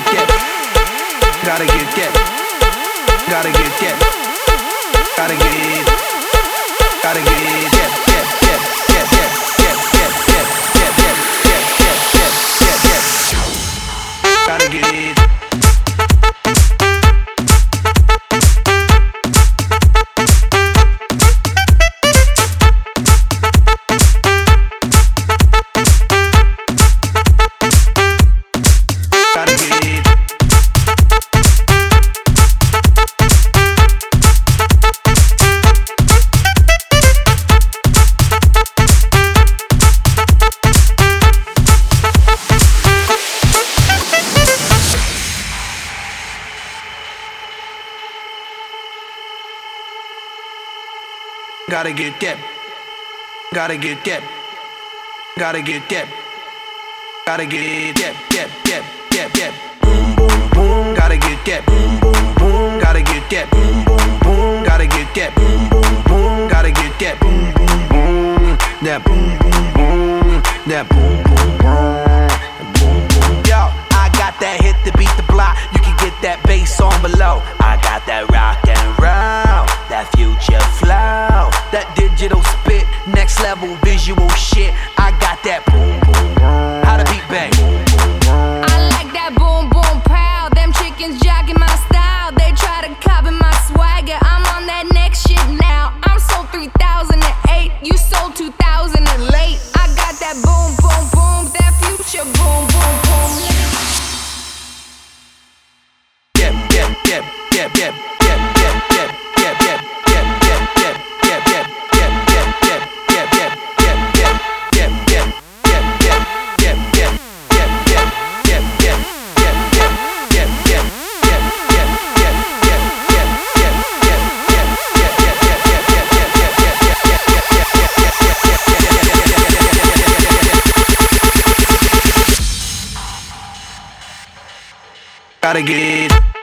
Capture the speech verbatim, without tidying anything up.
get, gotta get get, gotta get get, gotta get, gotta get get get get get get get get get get get get get, gotta get. Gotta get get, gotta get get, gotta get get, gotta get get get get get get, boom boom boom. Gotta get get, boom boom boom. Gotta get get, boom boom boom. Gotta get get, boom boom boom. Gotta get get, boom boom boom. That boom boom boom, that boom boom boom, boom boom. Yo, I got that hit to beat the block. You can get that bass on below. I got that rock and roll, that future flow, that digital spit, next level visual shit. I got that boom boom boom. How the beat bang? I like that boom boom pow. Them chickens jogging my style. They try to copy my swagger. I'm on that next shit now. I'm sold three thousand eight. You sold two thousand late. I got that boom boom boom. That future boom boom boom. Yep yep yep yep yep yep yep yep yep yep. Gotta get